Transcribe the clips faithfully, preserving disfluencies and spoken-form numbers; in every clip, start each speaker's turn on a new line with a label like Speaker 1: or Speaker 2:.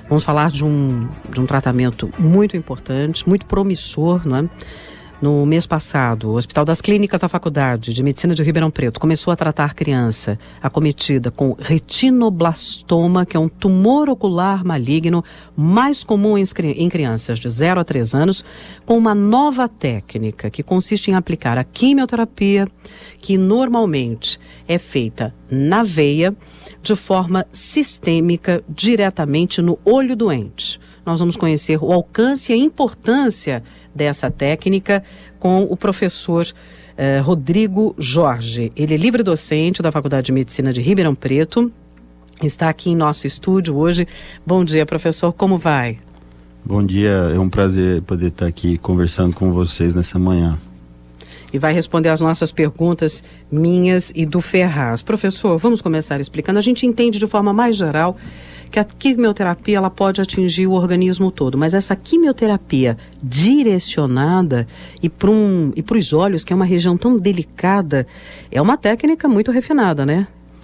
Speaker 1: Vamos falar de um, de um tratamento muito importante, muito promissor, não é? No mês passado, o Hospital das Clínicas da Faculdade de Medicina de Ribeirão Preto começou a tratar criança acometida com retinoblastoma, que é um tumor ocular maligno mais comum em, em crianças de zero a três anos, com uma nova técnica que consiste em aplicar a quimioterapia, que normalmente é feita na veia, de forma sistêmica, diretamente no olho doente. Nós vamos conhecer o alcance e a importância dessa técnica com o professor eh, Rodrigo Jorge. Ele é livre docente da Faculdade de Medicina de Ribeirão Preto, está aqui em nosso estúdio hoje. Bom dia, professor, como vai?
Speaker 2: Bom dia, é um prazer poder estar aqui conversando com vocês nessa manhã.
Speaker 1: E vai responder as nossas perguntas, minhas e do Ferraz. Professor, vamos começar explicando. A gente entende de forma mais geral que a quimioterapia ela pode atingir o organismo todo, mas essa quimioterapia direcionada e para um, e para os olhos, que é uma região tão delicada, é uma técnica muito refinada, né?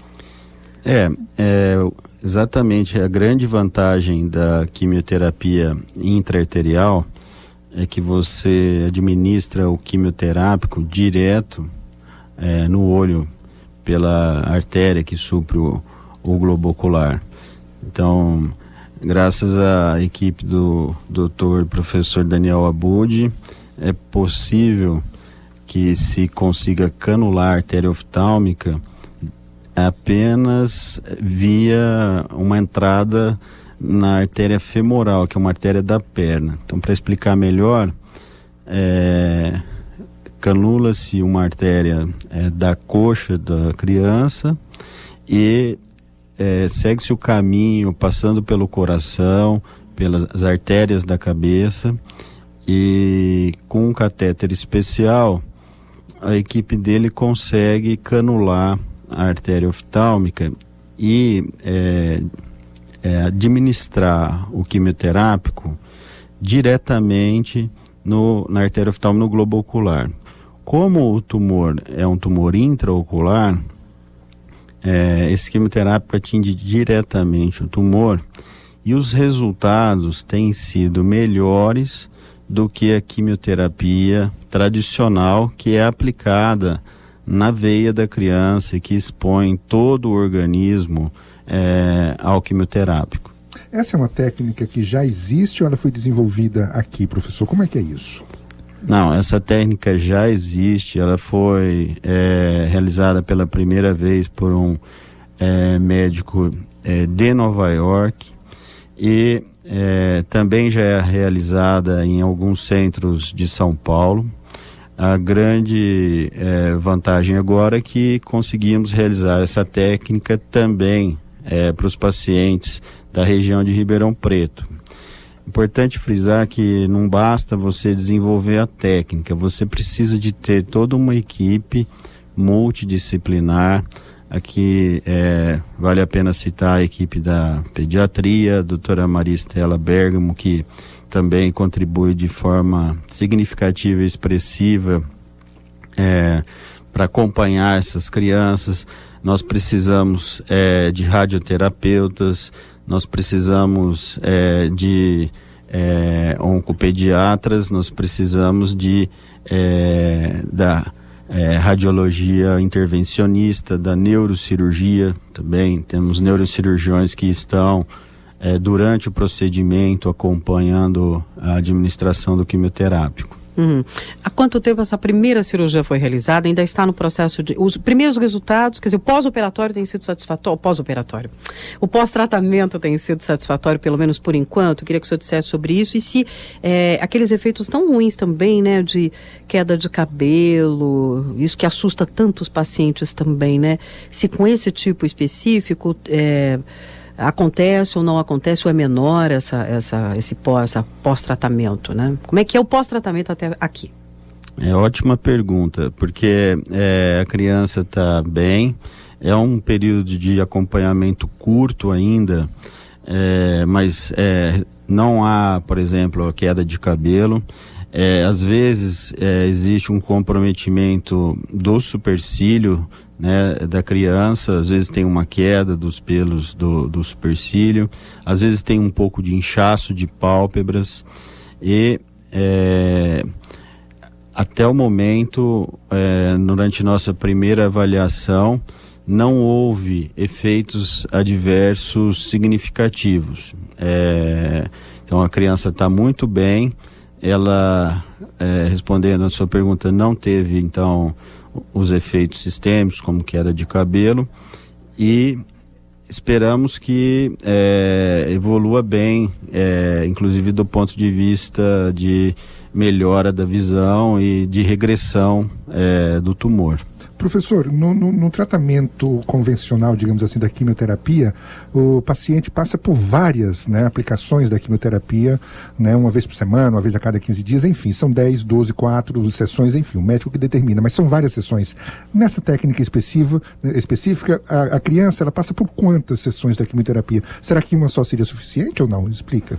Speaker 2: É, é exatamente. A grande vantagem da quimioterapia intraarterial é que você administra o quimioterápico direto é, no olho, pela artéria que supre o, o globo ocular. Então, graças à equipe do doutor professor Daniel Abud, é possível que se consiga canular a artéria oftálmica apenas via uma entrada na artéria femoral, que é uma artéria da perna. Então, para explicar melhor, é, canula-se uma artéria é, da coxa da criança e é, segue-se o caminho passando pelo coração, pelas artérias da cabeça, e com um catéter especial a equipe dele consegue canular a artéria oftálmica e é, É, administrar o quimioterápico diretamente no, na artéria oftálmica, no globo ocular. Como o tumor é um tumor intraocular, é, esse quimioterápico atinge diretamente o tumor e os resultados têm sido melhores do que a quimioterapia tradicional, que é aplicada na veia da criança e que expõe todo o organismo É, ao quimioterápico.
Speaker 3: Essa é uma técnica que já existe ou ela foi desenvolvida aqui, professor? Como é que é isso?
Speaker 2: Não, essa técnica já existe, ela foi é, realizada pela primeira vez por um é, médico é, de Nova York e é, também já é realizada em alguns centros de São Paulo. A grande é, vantagem agora é que conseguimos realizar essa técnica também É, para os pacientes da região de Ribeirão Preto. Importante frisar que não basta você desenvolver a técnica, você precisa de ter toda uma equipe multidisciplinar. Aqui é, vale a pena citar a equipe da pediatria, a doutora Maria Estela Bergamo, que também contribui de forma significativa e expressiva é, para acompanhar essas crianças. Nós precisamos é, de radioterapeutas, nós precisamos é, de é, oncopediatras, nós precisamos de é, da é, radiologia intervencionista, da neurocirurgia também. Temos neurocirurgiões que estão é, durante o procedimento acompanhando a administração do quimioterápico.
Speaker 1: Uhum. Há quanto tempo essa primeira cirurgia foi realizada? Ainda está no processo de... Os primeiros resultados, quer dizer, o pós-operatório tem sido satisfatório? Pós-operatório. O pós-tratamento tem sido satisfatório, pelo menos por enquanto. Eu queria que o senhor dissesse sobre isso. E se é, aqueles efeitos tão ruins também, né, de queda de cabelo, isso que assusta tantos pacientes também, né? Se com esse tipo específico... É, acontece ou não acontece, ou é menor essa, essa, esse pós, essa pós-tratamento, né? Como é que é o pós-tratamento até aqui?
Speaker 2: É ótima pergunta, porque é, a criança está bem, é um período de acompanhamento curto ainda, é, mas é, não há, por exemplo, a queda de cabelo. É, às vezes é, existe um comprometimento do supercílio né, da criança. Às vezes tem uma queda dos pelos do, do supercílio, às vezes tem um pouco de inchaço de pálpebras e é, até o momento, é, durante nossa primeira avaliação, não houve efeitos adversos significativos. É, então a criança está muito bem, ela, é, respondendo a sua pergunta, não teve então os efeitos sistêmicos como queda de cabelo, e esperamos que é, evolua bem, é, inclusive do ponto de vista de melhora da visão e de regressão é, do tumor.
Speaker 3: Professor, no, no, no tratamento convencional, digamos assim, da quimioterapia, o paciente passa por várias, né, aplicações da quimioterapia, né, uma vez por semana, uma vez a cada quinze dias, enfim, são dez, doze, quatro sessões, enfim, o médico que determina, mas são várias sessões. Nessa técnica específica, específica a, a criança, ela passa por quantas sessões da quimioterapia? Será que uma só seria suficiente ou não? Explica.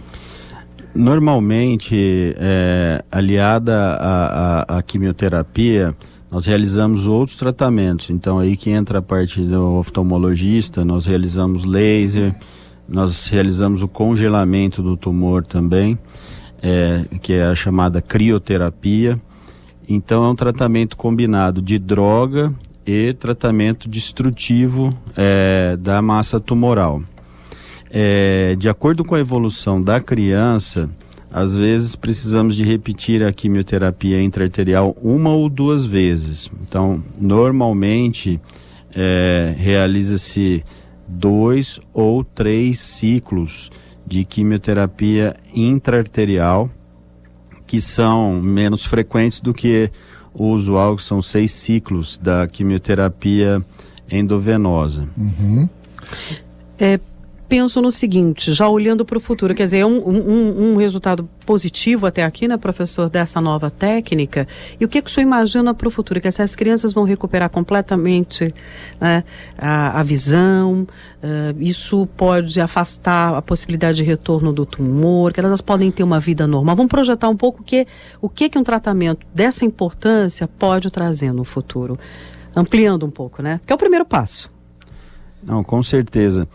Speaker 2: Normalmente, é, aliada à quimioterapia, nós realizamos outros tratamentos. Então aí que entra a parte do oftalmologista, nós realizamos laser, nós realizamos o congelamento do tumor também, é, que é a chamada crioterapia. Então é um tratamento combinado de droga e tratamento destrutivo é, da massa tumoral. É, de acordo com a evolução da criança, às vezes precisamos de repetir a quimioterapia intraarterial uma ou duas vezes. Então, normalmente, é, realiza-se dois ou três ciclos de quimioterapia intraarterial, que são menos frequentes do que o usual, que são seis ciclos da quimioterapia endovenosa.
Speaker 3: Uhum.
Speaker 1: É... Penso no seguinte, já olhando para o futuro, quer dizer, é um, um, um resultado positivo até aqui, né, professor, dessa nova técnica. E o que, que o senhor imagina para o futuro? Que essas crianças vão recuperar completamente, né, a, a visão, uh, isso pode afastar a possibilidade de retorno do tumor, que elas podem ter uma vida normal. Vamos projetar um pouco que, o que, que um tratamento dessa importância pode trazer no futuro, ampliando um pouco, né? Que é o primeiro passo.
Speaker 2: Não, com certeza.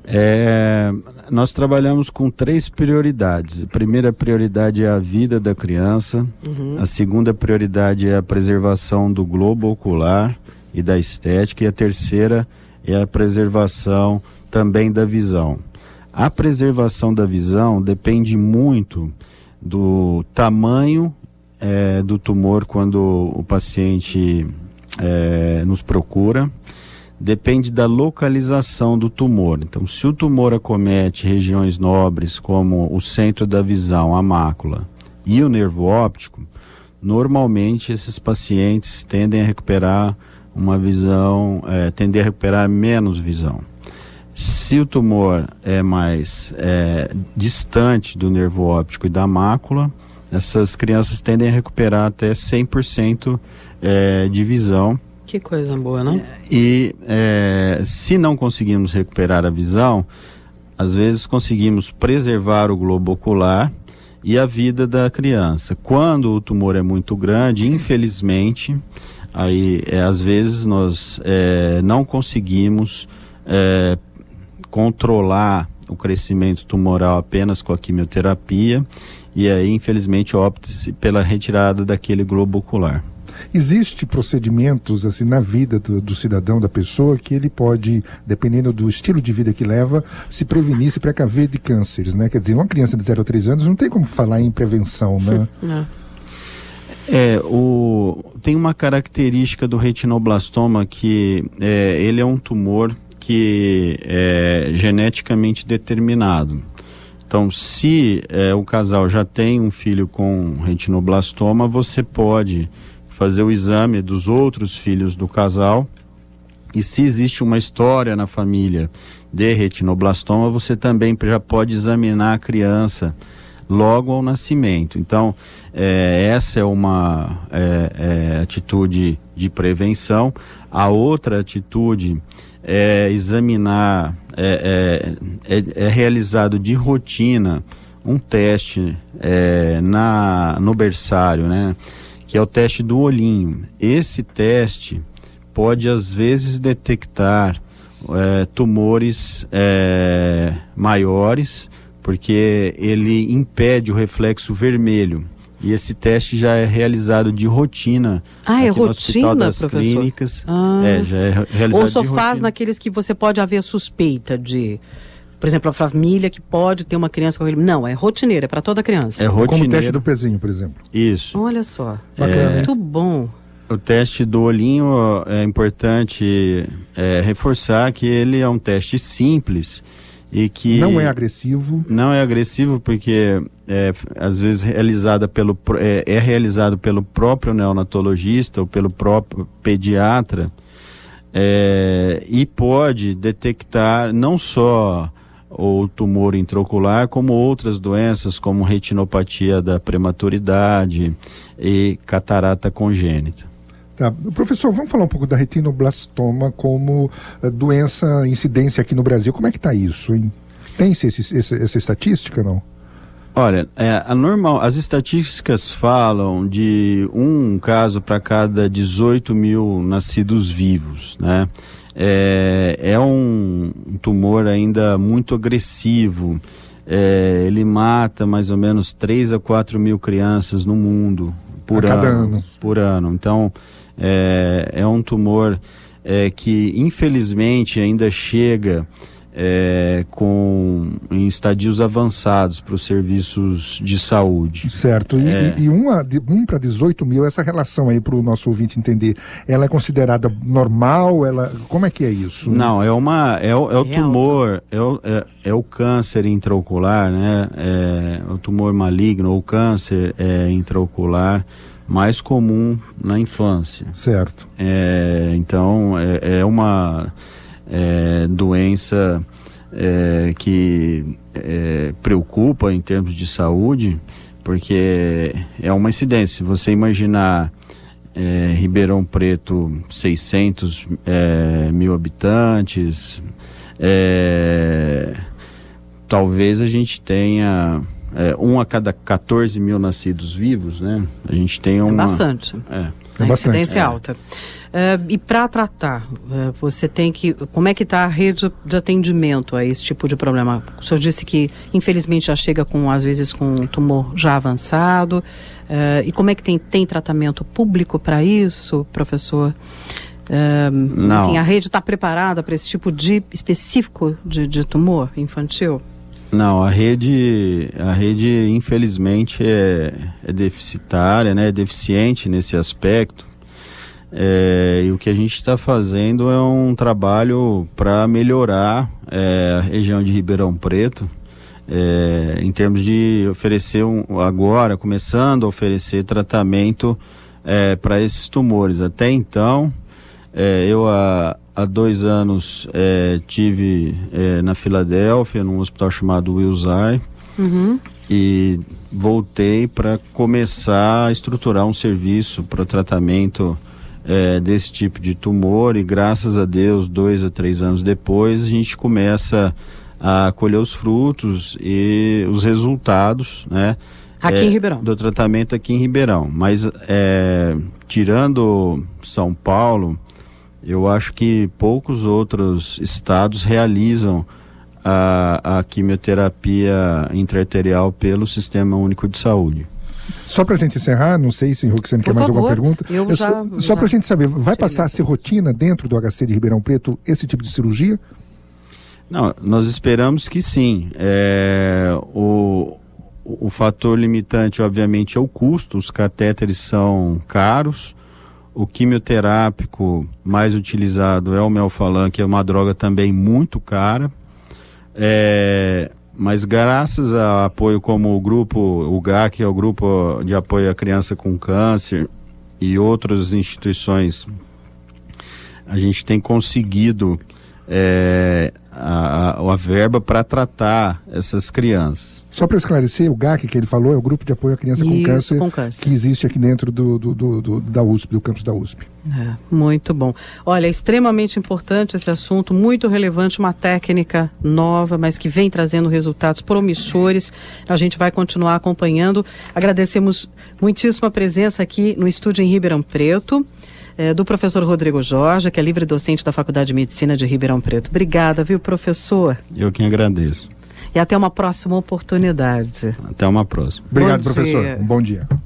Speaker 2: É, nós trabalhamos com três prioridades. A primeira prioridade é a vida da criança. Uhum. A segunda prioridade é a preservação do globo ocular e da estética. E a terceira é a preservação também da visão. A preservação da visão depende muito do tamanho é, do tumor quando o paciente é, nos procura. Depende da localização do tumor. Então, se o tumor acomete regiões nobres como o centro da visão, a mácula e o nervo óptico, normalmente esses pacientes tendem a recuperar uma visão, é, tendem a recuperar menos visão. Se o tumor é mais é, distante do nervo óptico e da mácula, essas crianças tendem a recuperar até cem por cento é, de visão.
Speaker 1: Que coisa boa, não?
Speaker 2: E é, se não conseguimos recuperar a visão, às vezes conseguimos preservar o globo ocular e a vida da criança. Quando o tumor é muito grande, infelizmente, aí é, às vezes nós é, não conseguimos é, controlar o crescimento tumoral apenas com a quimioterapia, e aí infelizmente opta-se pela retirada daquele globo ocular.
Speaker 3: Existem procedimentos assim na vida do, do cidadão, da pessoa, que ele pode, dependendo do estilo de vida que leva, se prevenir, se precaver de cânceres, né? Quer dizer, uma criança de zero a três anos não tem como falar em prevenção, né?
Speaker 1: Não.
Speaker 2: É, o, tem uma característica do retinoblastoma que é, ele é um tumor que é geneticamente determinado. Então, se é, o casal já tem um filho com retinoblastoma, você pode fazer o exame dos outros filhos do casal, e se existe uma história na família de retinoblastoma, você também já pode examinar a criança logo ao nascimento. Então, é, essa é uma é, é, atitude de prevenção. A outra atitude é examinar, é, é, é, é realizado de rotina um teste é, na, no berçário, né? Que é o teste do olhinho. Esse teste pode às vezes detectar é, tumores é, maiores, porque ele impede o reflexo vermelho. E esse teste já é realizado de rotina.
Speaker 1: Ah, é
Speaker 2: aqui no
Speaker 1: rotina,
Speaker 2: Hospital das
Speaker 1: professor?
Speaker 2: Clínicas.
Speaker 1: Ah.
Speaker 2: É, já é realizado
Speaker 1: Ou só
Speaker 2: de
Speaker 1: faz
Speaker 2: rotina.
Speaker 1: naqueles que você pode haver suspeita de, por exemplo, a família que pode ter uma criança com aquele... Não, é rotineiro, é para toda criança.
Speaker 2: É
Speaker 3: Como o teste
Speaker 2: rotineiro.
Speaker 3: do pezinho, por exemplo.
Speaker 2: Isso.
Speaker 1: Olha só,
Speaker 3: Bacana, né?
Speaker 1: muito bom.
Speaker 2: O teste do olhinho é importante é, reforçar que ele é um teste simples e que
Speaker 3: Não é agressivo.
Speaker 2: não é agressivo porque é, às vezes realizada pelo, é, é realizado pelo próprio neonatologista ou pelo próprio pediatra é, e pode detectar não só o tumor intraocular, como outras doenças como retinopatia da prematuridade e catarata congênita.
Speaker 3: Tá. Professor, vamos falar um pouco da retinoblastoma como uh, doença, incidência aqui no Brasil. Como é que está isso, hein? Tem-se esse, esse, essa estatística, não?
Speaker 2: Olha, é, a normal, as estatísticas falam de um caso para cada dezoito mil nascidos vivos, né? É, é um, um tumor ainda muito agressivo. É, ele mata mais ou menos três a quatro mil crianças no mundo por
Speaker 3: A cada
Speaker 2: ano,
Speaker 3: ano.
Speaker 2: por ano. Então, é, é um tumor é, que infelizmente ainda chega é, com, em estadios avançados para os serviços de saúde.
Speaker 3: Certo. E,
Speaker 2: É.
Speaker 3: e, e uma, de um para dezoito mil, essa relação aí para o nosso ouvinte entender, ela é considerada normal? Ela, como é que é isso?
Speaker 2: Não, é uma é o, é o
Speaker 1: É
Speaker 2: tumor, é o, é, é o câncer intraocular, né? É o tumor maligno ou câncer é, intraocular mais comum na infância.
Speaker 3: Certo.
Speaker 2: É, então é, é uma é, doença é, que é, preocupa em termos de saúde, porque é uma incidência. Se você imaginar é, Ribeirão Preto, seiscentos é, mil habitantes, é, talvez a gente tenha é, um a cada quatorze mil nascidos vivos, né? A gente tem uma...
Speaker 1: É bastante.
Speaker 2: É.
Speaker 3: É
Speaker 1: A
Speaker 3: bastante.
Speaker 1: incidência
Speaker 2: É.
Speaker 1: alta. É, e para tratar, é, você tem que... Como é que está a rede de atendimento a esse tipo de problema? O senhor disse que, infelizmente, já chega com, às vezes, com um tumor já avançado. É, e como é que tem, tem tratamento público para isso, professor? É,
Speaker 2: Não.
Speaker 1: Enfim, a rede está preparada para esse tipo de específico de, de tumor infantil?
Speaker 2: Não, a rede, a rede infelizmente é, é deficitária, né? É deficiente nesse aspecto. É, e o que a gente está fazendo é um trabalho para melhorar é, a região de Ribeirão Preto, é, em termos de oferecer um, agora, começando a oferecer tratamento é, para esses tumores. Até então, é, eu há, há dois anos é, tive é, na Filadélfia, num hospital chamado Wills Eye,
Speaker 1: Uhum.
Speaker 2: e voltei para começar a estruturar um serviço para o tratamento é, desse tipo de tumor, e graças a Deus, dois a três anos depois, a gente começa a colher os frutos e os resultados, né?
Speaker 1: Aqui
Speaker 2: é,
Speaker 1: em Ribeirão.
Speaker 2: do tratamento aqui em Ribeirão. Mas é, tirando São Paulo, eu acho que poucos outros estados realizam a, a quimioterapia intraarterial pelo Sistema Único de Saúde.
Speaker 3: Só para a gente encerrar, não sei se Roxane
Speaker 1: Por
Speaker 3: quer mais
Speaker 1: favor,
Speaker 3: alguma pergunta.
Speaker 1: eu
Speaker 3: Eu
Speaker 1: já-
Speaker 3: só só para a
Speaker 1: já
Speaker 3: gente saber, vai
Speaker 1: cheguei
Speaker 3: passar a ser rotina dentro do H C de Ribeirão Preto esse tipo de cirurgia?
Speaker 2: Não, nós esperamos que sim. É, o, o fator limitante, obviamente, é o custo. Os catéteres são caros. O quimioterápico mais utilizado é o Melphalan, que é uma droga também muito cara. É, mas graças a apoio como o grupo, o G A C, que é o Grupo de Apoio à Criança com Câncer, e outras instituições, a gente tem conseguido é, a, a, a verba para tratar essas crianças.
Speaker 3: Só para esclarecer, o G A C que ele falou é o Grupo de Apoio à Criança com
Speaker 1: Isso,
Speaker 3: Câncer,
Speaker 1: com câncer.
Speaker 3: que existe aqui dentro do, do, do, do- da U S P, do campus da U S P.
Speaker 1: É, muito bom. Olha, é extremamente importante esse assunto, muito relevante, uma técnica nova, mas que vem trazendo resultados promissores. A gente vai continuar acompanhando. Agradecemos muitíssimo a presença aqui no estúdio em Ribeirão Preto é, do professor Rodrigo Jorge, que é livre docente da Faculdade de Medicina de Ribeirão Preto. Obrigada, viu, professor?
Speaker 2: Eu que agradeço.
Speaker 1: E até uma próxima oportunidade.
Speaker 2: Até uma próxima.
Speaker 3: Obrigado,
Speaker 1: Bom
Speaker 3: professor.
Speaker 1: dia.
Speaker 3: Um bom dia.